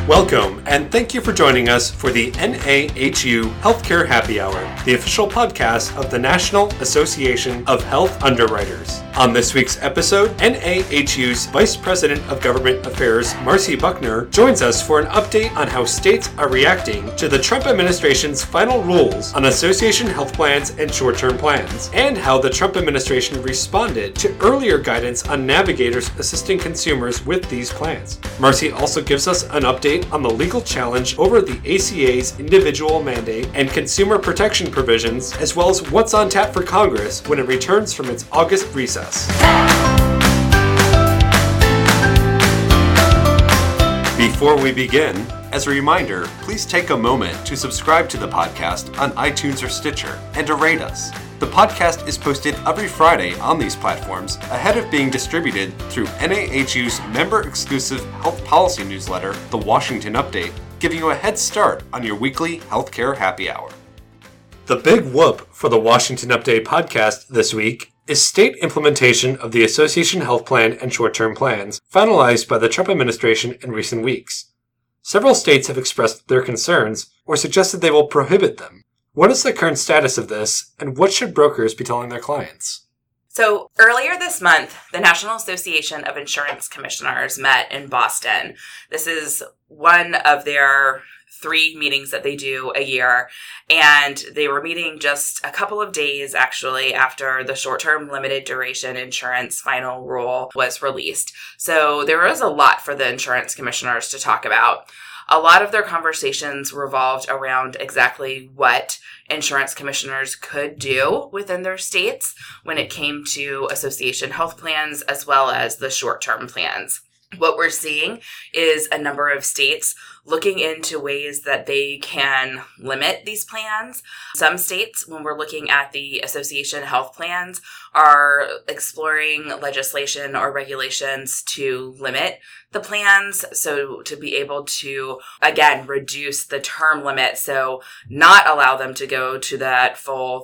Welcome, and thank you for joining us for the NAHU Healthcare Happy Hour, the official podcast of the National Association of Health Underwriters. On this week's episode, NAHU's Vice President of Government Affairs, Marcy Buckner, joins us for an update on how states are reacting to the Trump administration's final rules on association health plans and short-term plans, and how the Trump administration responded to earlier guidance on navigators assisting consumers with these plans. Marcy also gives us an update on the legal challenge over the ACA's individual mandate and consumer protection provisions, as well as what's on tap for Congress when it returns from its August recess. Before we begin, as a reminder, please take a moment to subscribe to the podcast on iTunes or Stitcher and to rate us. The podcast is posted every Friday on these platforms ahead of being distributed through NAHU's member-exclusive health policy newsletter, The Washington Update, giving you a head start on your weekly healthcare happy hour. The big whoop for the Washington Update podcast this week is state implementation of the Association Health Plan and short-term plans finalized by the Trump administration in recent weeks. Several states have expressed their concerns or suggested they will prohibit them. What is the current status of this, and what should brokers be telling their clients? So earlier this month, the National Association of Insurance Commissioners met in Boston. This is one of their 3 meetings that they do a year, and they were meeting just a couple of days actually after the short-term limited duration insurance final rule was released. So there was a lot for the insurance commissioners to talk about. A lot of their conversations revolved around exactly what insurance commissioners could do within their states when it came to association health plans as well as the short-term plans. What we're seeing is a number of states looking into ways that they can limit these plans. Some states, when we're looking at the association health plans, are exploring legislation or regulations to limit the plans, so to be able to, again, reduce the term limit, so not allow them to go to that full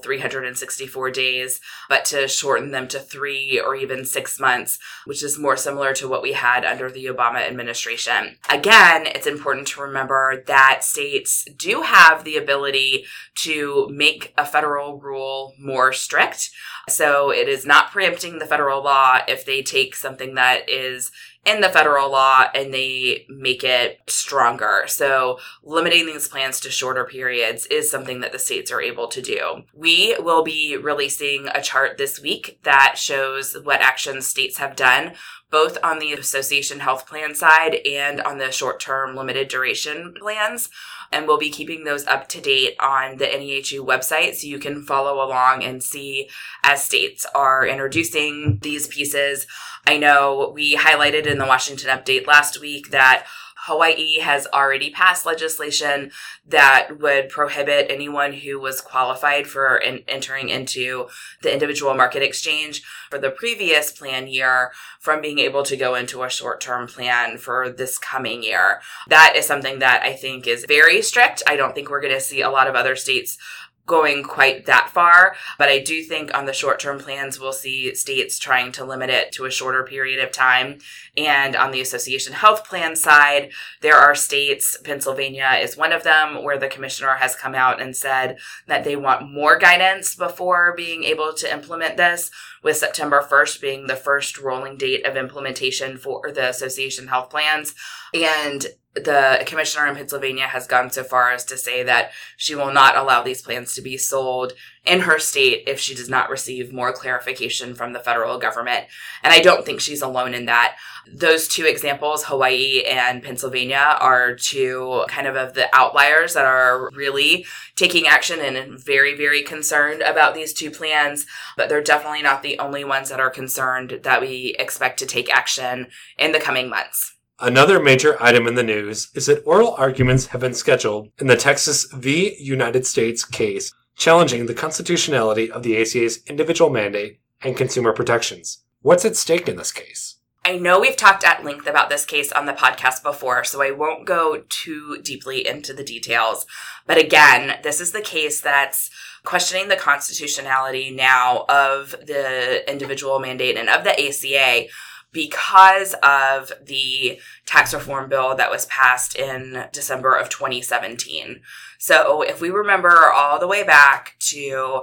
364 days, but to shorten them to 3 or even 6 months, which is more similar to what we had under the Obama administration. Again, it's important to remember that states do have the ability to make a federal rule more strict. So it is not preempting the federal law if they take something that is in the federal law and they make it stronger. So limiting these plans to shorter periods is something that the states are able to do. We will be releasing a chart this week that shows what actions states have done, both on the association health plan side and on the short-term limited duration plans. And we'll be keeping those up to date on the NAHU website so you can follow along and see as states are introducing these pieces. I know we highlighted in the Washington Update last week that Hawaii has already passed legislation that would prohibit anyone who was qualified for entering into the individual market exchange for the previous plan year from being able to go into a short-term plan for this coming year. That is something that I think is very strict. I don't think we're going to see a lot of other states going quite that far, but I do think on the short-term plans, we'll see states trying to limit it to a shorter period of time. And on the association health plan side, there are states, Pennsylvania is one of them, where the commissioner has come out and said that they want more guidance before being able to implement this, with September 1st being the first rolling date of implementation for the association health plans. And the commissioner in Pennsylvania has gone so far as to say that she will not allow these plans to be sold in her state if she does not receive more clarification from the federal government. And I don't think she's alone in that. Those 2 examples, Hawaii and Pennsylvania, are 2 kind of the outliers that are really taking action and very, very concerned about these 2 plans. But they're definitely not the only ones that are concerned that we expect to take action in the coming months. Another major item in the news is that oral arguments have been scheduled in the Texas v. United States case challenging the constitutionality of the ACA's individual mandate and consumer protections. What's at stake in this case? I know we've talked at length about this case on the podcast before, so I won't go too deeply into the details. But again, this is the case that's questioning the constitutionality now of the individual mandate and of the ACA because of the tax reform bill that was passed in December of 2017. So if we remember all the way back to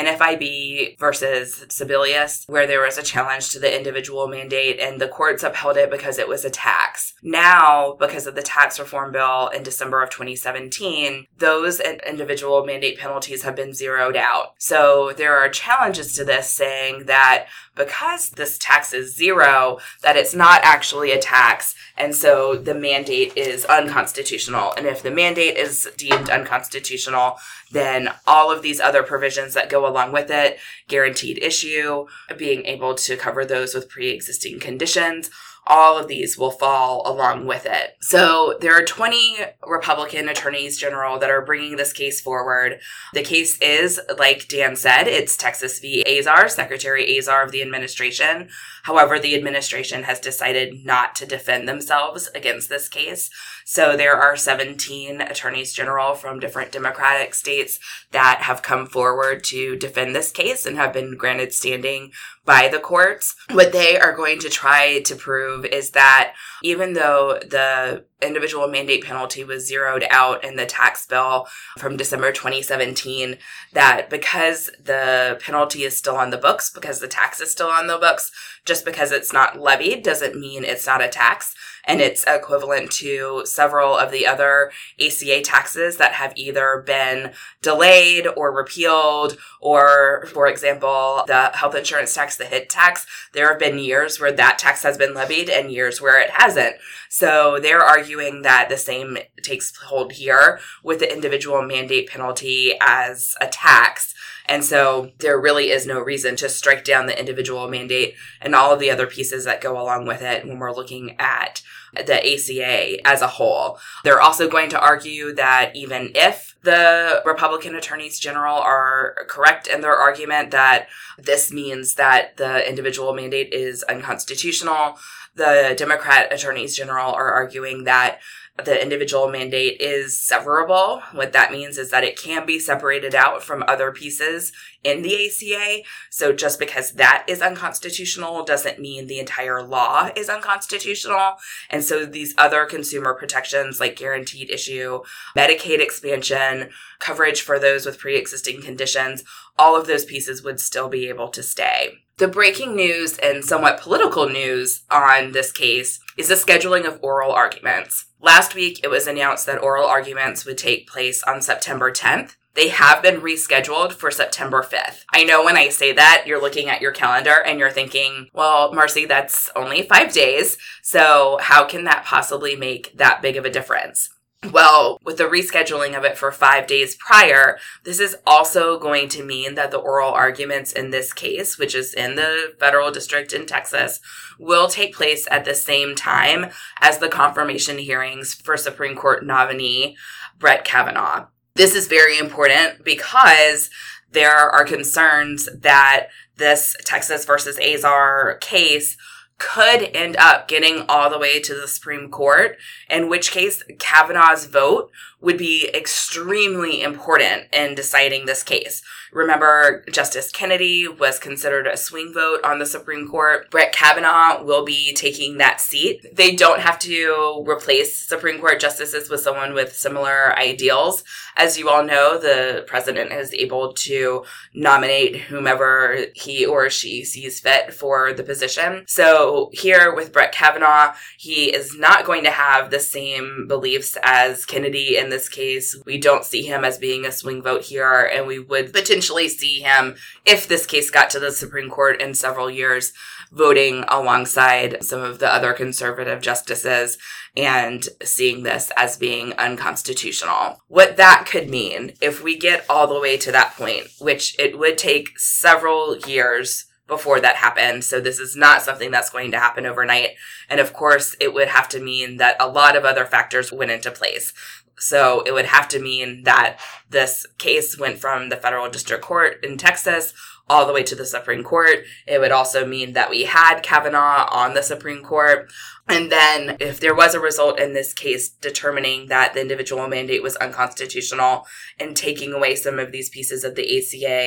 NFIB versus Sebelius, where there was a challenge to the individual mandate and the courts upheld it because it was a tax. Now, because of the tax reform bill in December of 2017, those individual mandate penalties have been zeroed out. So there are challenges to this saying that because this tax is zero, that it's not actually a tax, and so the mandate is unconstitutional. And if the mandate is deemed unconstitutional, then all of these other provisions that go along with it, guaranteed issue, being able to cover those with pre-existing conditions, all of these will fall along with it. So there are 20 Republican attorneys general that are bringing this case forward. The case is, like Dan said, it's Texas v. Azar, Secretary Azar of the administration. However, the administration has decided not to defend themselves against this case. So there are 17 attorneys general from different Democratic states that have come forward to defend this case and have been granted standing by the courts. What they are going to try to prove is that even though the individual mandate penalty was zeroed out in the tax bill from December 2017, that because the penalty is still on the books, because the tax is still on the books, just because it's not levied doesn't mean it's not a tax. And it's equivalent to several of the other ACA taxes that have either been delayed or repealed, or, for example, the health insurance tax, the HIT tax. There have been years where that tax has been levied and years where it hasn't. So they're arguing that the same takes hold here with the individual mandate penalty as a tax. And so there really is no reason to strike down the individual mandate and all of the other pieces that go along with it when we're looking at the ACA as a whole. They're also going to argue that even if the Republican attorneys general are correct in their argument that this means that the individual mandate is unconstitutional, the Democrat attorneys general are arguing that the individual mandate is severable. What that means is that it can be separated out from other pieces in the ACA. So just because that is unconstitutional doesn't mean the entire law is unconstitutional. And so these other consumer protections like guaranteed issue, Medicaid expansion, coverage for those with pre-existing conditions, all of those pieces would still be able to stay. The breaking news and somewhat political news on this case is the scheduling of oral arguments. Last week, it was announced that oral arguments would take place on September 10th. They have been rescheduled for September 5th. I know when I say that, you're looking at your calendar and you're thinking, well, Marcy, that's only 5 days. So how can that possibly make that big of a difference? Well, with the rescheduling of it for 5 days prior, this is also going to mean that the oral arguments in this case, which is in the federal district in Texas, will take place at the same time as the confirmation hearings for Supreme Court nominee Brett Kavanaugh. This is very important because there are concerns that this Texas versus Azar case could end up getting all the way to the Supreme Court, in which case Kavanaugh's vote would be extremely important in deciding this case. Remember, Justice Kennedy was considered a swing vote on the Supreme Court. Brett Kavanaugh will be taking that seat. They don't have to replace Supreme Court justices with someone with similar ideals. As you all know, the president is able to nominate whomever he or she sees fit for the position. So here with Brett Kavanaugh, he is not going to have the same beliefs as Kennedy in this case. We don't see him as being a swing vote here, and we would potentially see him, if this case got to the Supreme Court in several years, voting alongside some of the other conservative justices and seeing this as being unconstitutional. What that could mean, if we get all the way to that point, which it would take several years before that happened, so this is not something that's going to happen overnight. And of course, it would have to mean that a lot of other factors went into place. So it would have to mean that this case went from the federal district court in Texas all the way to the Supreme Court. It would also mean that we had Kavanaugh on the Supreme Court. And then if there was a result in this case determining that the individual mandate was unconstitutional and taking away some of these pieces of the ACA,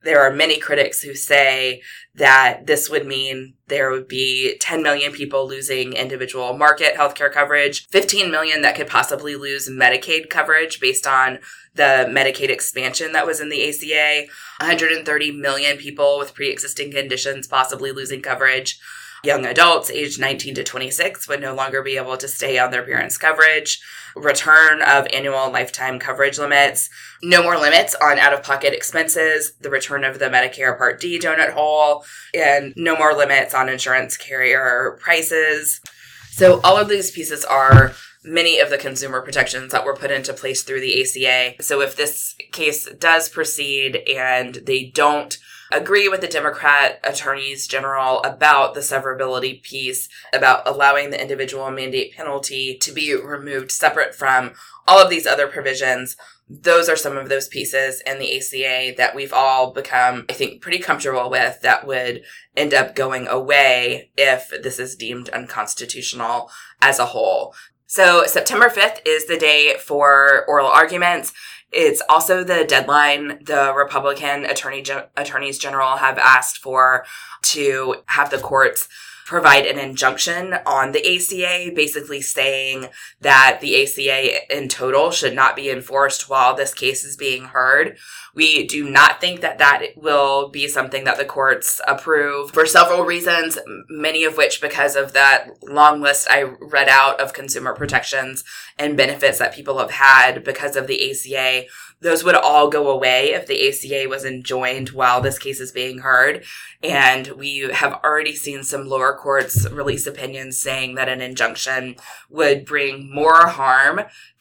There are many critics who say that this would mean there would be 10 million people losing individual market healthcare coverage, 15 million that could possibly lose Medicaid coverage based on the Medicaid expansion that was in the ACA, 130 million people with pre-existing conditions possibly losing coverage. Young adults aged 19 to 26 would no longer be able to stay on their parents' coverage. Return of annual and lifetime coverage limits. No more limits on out-of-pocket expenses. The return of the Medicare Part D donut hole. And no more limits on insurance carrier prices. So all of these pieces are many of the consumer protections that were put into place through the ACA. So if this case does proceed and they don't agree with the Democrat attorneys general about the severability piece, about allowing the individual mandate penalty to be removed separate from all of these other provisions, those are some of those pieces in the ACA that we've all become, I think, pretty comfortable with that would end up going away if this is deemed unconstitutional as a whole. So September 5th is the day for oral arguments. It's also the deadline the Republican attorneys general have asked for to have the courts provide an injunction on the ACA, basically saying that the ACA in total should not be enforced while this case is being heard. We do not think that that will be something that the courts approve for several reasons, many of which because of that long list I read out of consumer protections and benefits that people have had because of the ACA. Those would all go away if the ACA was enjoined while this case is being heard. And we have already seen some lower courts release opinions saying that an injunction would bring more harm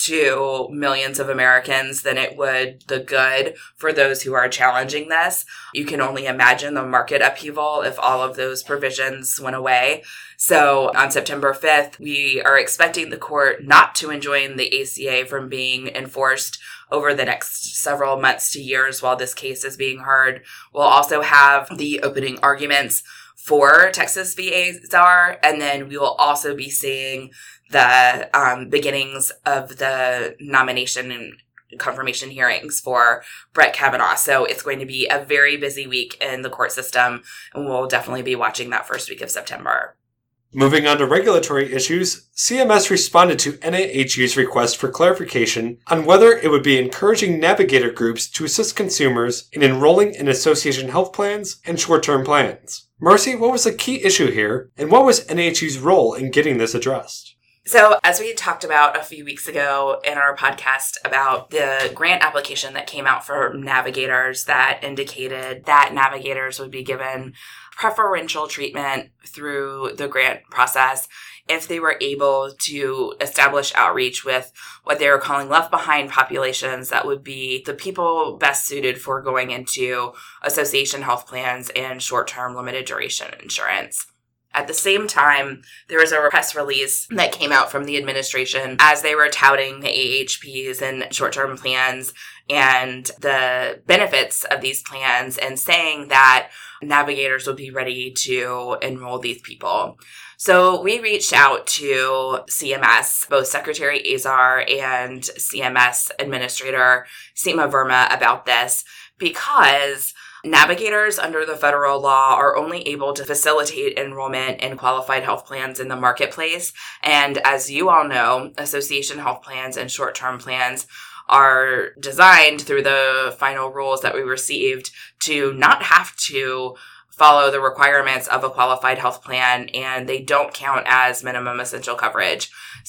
to millions of Americans than it would the good for those who are challenging this. You can only imagine the market upheaval if all of those provisions went away. So on September 5th, we are expecting the court not to enjoin the ACA from being enforced over the next several months to years while this case is being heard. We'll also have the opening arguments for Texas v. Azar, and then we will also be seeing the beginnings of the nomination and confirmation hearings for Brett Kavanaugh. So it's going to be a very busy week in the court system, and we'll definitely be watching that first week of September. Moving on to regulatory issues, CMS responded to NAHU's request for clarification on whether it would be encouraging navigator groups to assist consumers in enrolling in association health plans and short-term plans. Marcy, what was the key issue here, and what was NAHU's role in getting this addressed? So as we talked about a few weeks ago in our podcast about the grant application that came out for navigators that indicated that navigators would be given preferential treatment through the grant process if they were able to establish outreach with what they were calling left behind populations that would be the people best suited for going into association health plans and short-term limited duration insurance. At the same time, there was a press release that came out from the administration as they were touting the AHPs and short-term plans and the benefits of these plans and saying that navigators would be ready to enroll these people. So we reached out to CMS, both Secretary Azar and CMS Administrator Seema Verma about this because navigators under the federal law are only able to facilitate enrollment in qualified health plans in the marketplace. And as you all know, association health plans and short-term plans are designed through the final rules that we received to not have to follow the requirements of a qualified health plan, and they don't count as minimum essential coverage.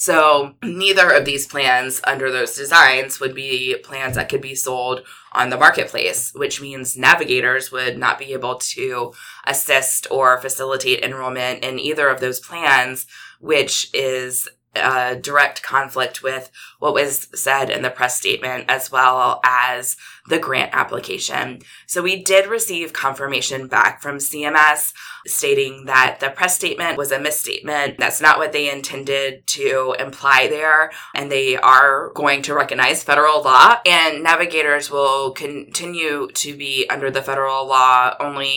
So neither of these plans under those designs would be plans that could be sold on the marketplace, which means navigators would not be able to assist or facilitate enrollment in either of those plans, which is a direct conflict with what was said in the press statement as well as the grant application. So we did receive confirmation back from CMS stating that the press statement was a misstatement. That's not what they intended to imply there. And they are going to recognize federal law, and navigators will continue to be under the federal law only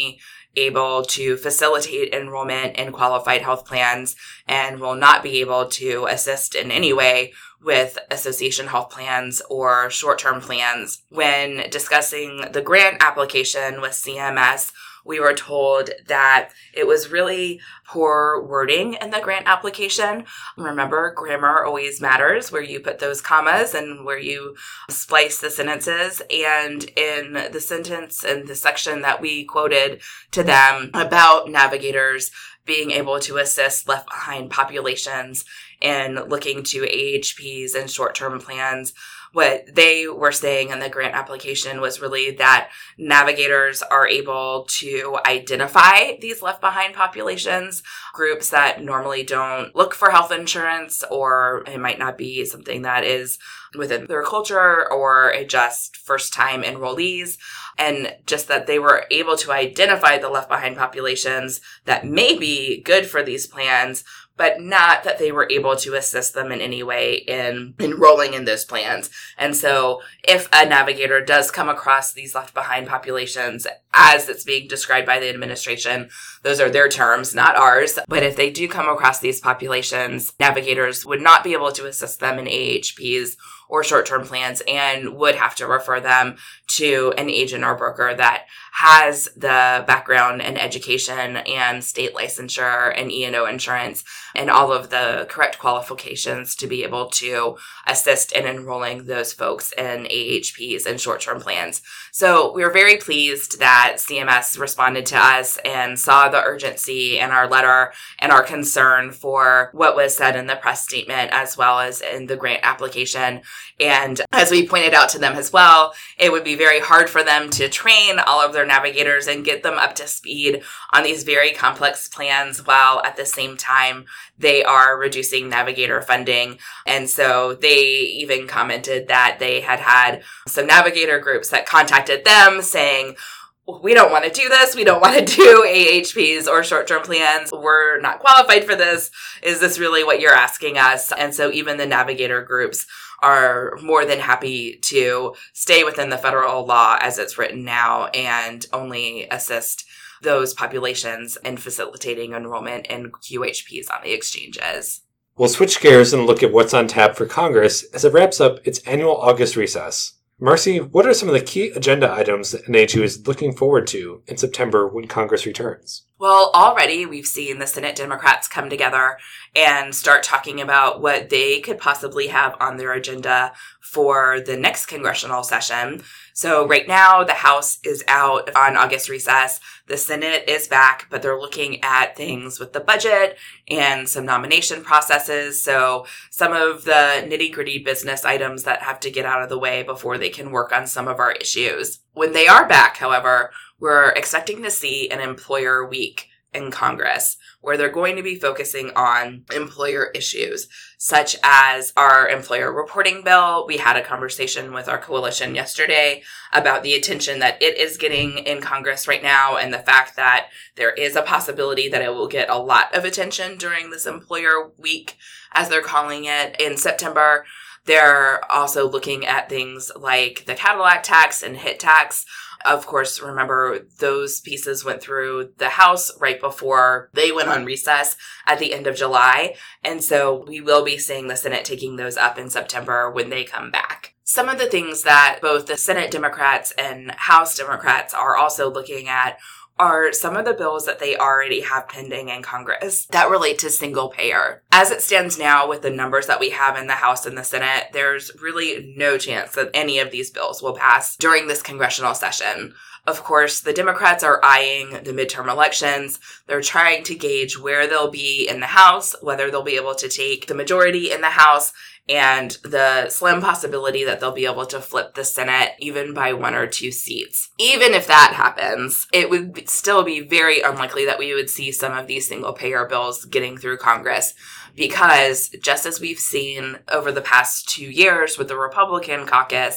able to facilitate enrollment in qualified health plans and will not be able to assist in any way with association health plans or short-term plans. When discussing the grant application with CMS, we were told that it was really poor wording in the grant application. Remember, grammar always matters, where you put those commas and where you splice the sentences. And in the sentence and the section that we quoted to them about navigators being able to assist left behind populations in looking to AHPs and short-term plans, what they were saying in the grant application was really that navigators are able to identify these left behind populations, groups that normally don't look for health insurance, or it might not be something that is within their culture or just first time enrollees. And just that they were able to identify the left behind populations that may be good for these plans, but not that they were able to assist them in any way in enrolling in those plans. And so if a navigator does come across these left behind populations as it's being described by the administration, those are their terms, not ours. But if they do come across these populations, navigators would not be able to assist them in AHPs or short-term plans and would have to refer them to an agent or broker that has the background and education and state licensure and E&O insurance and all of the correct qualifications to be able to assist in enrolling those folks in AHPs and short-term plans. So we were very pleased that CMS responded to us and saw the urgency in our letter and our concern for what was said in the press statement as well as in the grant application. And as we pointed out to them as well, it would be very hard for them to train all of their navigators and get them up to speed on these very complex plans while at the same time they are reducing navigator funding. And so they even commented that they had some navigator groups that contacted them saying, we don't want to do this. We don't want to do AHPs or short-term plans. We're not qualified for this. Is this really what you're asking us? And so even the navigator groups are more than happy to stay within the federal law as it's written now and only assist those populations in facilitating enrollment in QHPs on the exchanges. We'll switch gears and look at what's on tap for Congress as it wraps up its annual August recess. Marcy, what are some of the key agenda items that NAHU is looking forward to in September when Congress returns? Well, already we've seen the Senate Democrats come together and start talking about what they could possibly have on their agenda for the next congressional session. So right now, the House is out on August recess. The Senate is back, but they're looking at things with the budget and some nomination processes. So some of the nitty-gritty business items that have to get out of the way before they can work on some of our issues. When they are back, however, we're expecting to see an employer week in Congress where they're going to be focusing on employer issues such as our employer reporting bill. We had a conversation with our coalition yesterday about the attention that it is getting in Congress right now and the fact that there is a possibility that it will get a lot of attention during this employer week, as they're calling it, in September. They're also looking at things like the Cadillac tax and HIT tax. Of course, remember, those pieces went through the House right before they went on recess at the end of July. And so we will be seeing the Senate taking those up in September when they come back. Some of the things that both the Senate Democrats and House Democrats are also looking at are some of the bills that they already have pending in Congress that relate to single payer. As it stands now with the numbers that we have in the House and the Senate, there's really no chance that any of these bills will pass during this congressional session. Of course, the Democrats are eyeing the midterm elections. They're trying to gauge where they'll be in the House, whether they'll be able to take the majority in the House, and the slim possibility that they'll be able to flip the Senate even by 1 or 2 seats. Even if that happens, it would still be very unlikely that we would see some of these single-payer bills getting through Congress because just as we've seen over the past 2 years with the Republican caucus,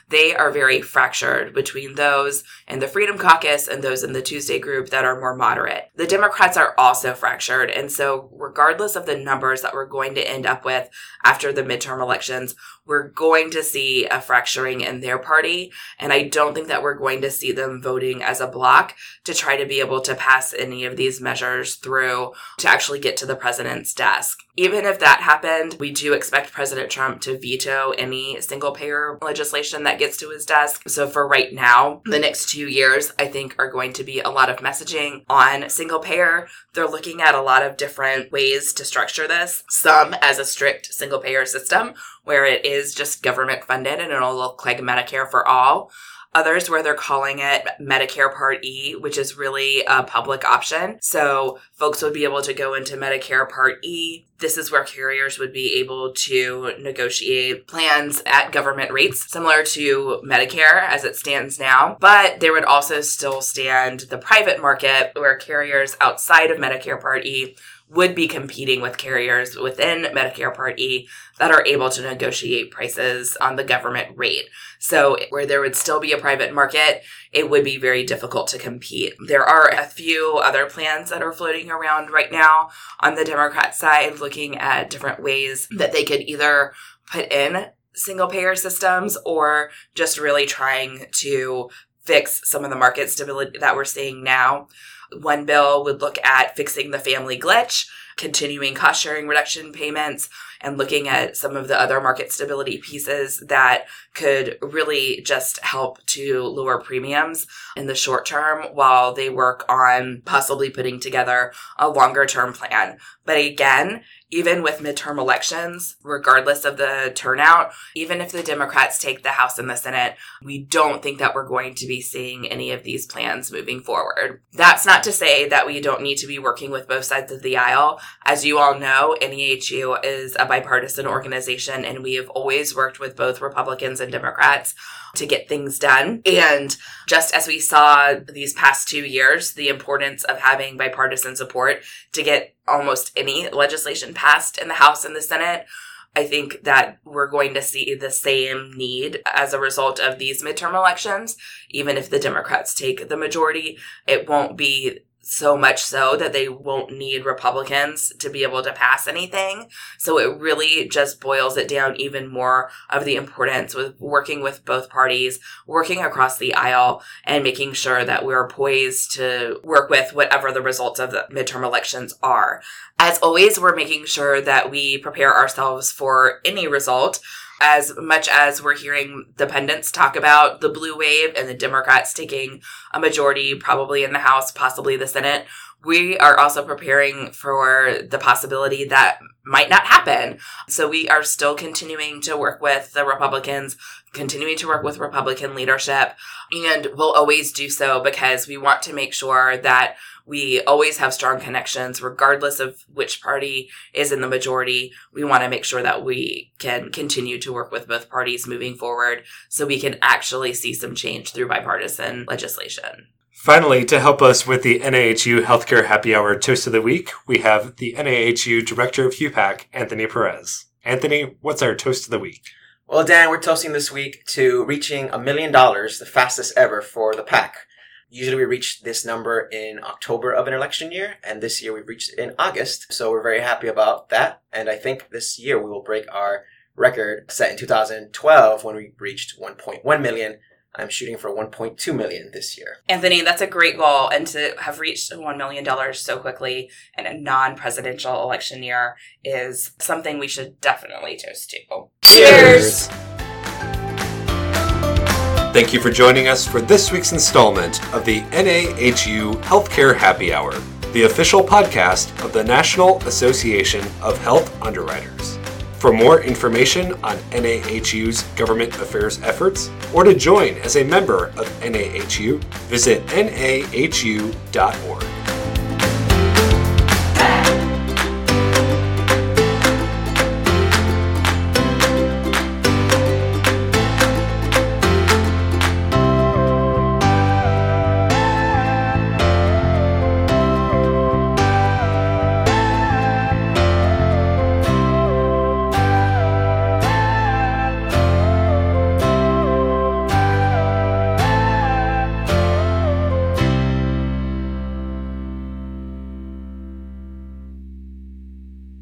they are very fractured between those in the Freedom Caucus and those in the Tuesday group that are more moderate. The Democrats are also fractured. And so regardless of the numbers that we're going to end up with after the midterm elections, we're going to see a fracturing in their party. And I don't think that we're going to see them voting as a bloc to try to be able to pass any of these measures through to actually get to the president's desk. Even if that happened, we do expect President Trump to veto any single-payer legislation that gets to his desk. So for right now, the next 2 years, I think, are going to be a lot of messaging on single-payer. They're looking at a lot of different ways to structure this. Some as a strict single-payer system, where it is just government funded and it'll look like Medicare for all. Others where they're calling it Medicare Part E, which is really a public option. So folks would be able to go into Medicare Part E. This is where carriers would be able to negotiate plans at government rates, similar to Medicare as it stands now. But there would also still stand the private market where carriers outside of Medicare Part E would be competing with carriers within Medicare Part E that are able to negotiate prices on the government rate. So where there would still be a private market, it would be very difficult to compete. There are a few other plans that are floating around right now on the Democrat side, looking at different ways that they could either put in single-payer systems or just really trying to fix some of the market stability that we're seeing now. One bill would look at fixing the family glitch, continuing cost-sharing reduction payments, and looking at some of the other market stability pieces that could really just help to lower premiums in the short term while they work on possibly putting together a longer-term plan. But again, even with midterm elections, regardless of the turnout, even if the Democrats take the House and the Senate, we don't think that we're going to be seeing any of these plans moving forward. That's not to say that we don't need to be working with both sides of the aisle. As you all know, NEHU is a bipartisan organization, and we have always worked with both Republicans and Democrats to get things done. And just as we saw these past 2 years, the importance of having bipartisan support to get almost any legislation passed in the House and the Senate, I think that we're going to see the same need as a result of these midterm elections. Even if the Democrats take the majority, it won't be so much so that they won't need Republicans to be able to pass anything. So it really just boils it down even more of the importance with working with both parties, working across the aisle, and making sure that we're poised to work with whatever the results of the midterm elections are. As always, we're making sure that we prepare ourselves for any result. As much as we're hearing the pundits talk about the blue wave and the Democrats taking a majority, probably in the House, possibly the Senate, we are also preparing for the possibility that might not happen. So we are still continuing to work with the Republicans, continuing to work with Republican leadership, and we'll always do so because we want to make sure that we always have strong connections, regardless of which party is in the majority. We want to make sure that we can continue to work with both parties moving forward so we can actually see some change through bipartisan legislation. Finally, to help us with the NAHU Healthcare Happy Hour Toast of the Week, we have the NAHU Director of HUPAC, Anthony Perez. Anthony, what's our Toast of the Week? Well, Dan, we're toasting this week to reaching $1 million, the fastest ever for the PAC. Usually we reach this number in October of an election year, and this year we've reached it in August. So we're very happy about that. And I think this year we will break our record set in 2012 when we reached 1.1 million. I'm shooting for 1.2 million this year. Anthony, that's a great goal. And to have reached $1 million so quickly in a non-presidential election year is something we should definitely toast to. Cheers! Thank you for joining us for this week's installment of the NAHU Healthcare Happy Hour, the official podcast of the National Association of Health Underwriters. For more information on NAHU's government affairs efforts, or to join as a member of NAHU, visit nahu.org.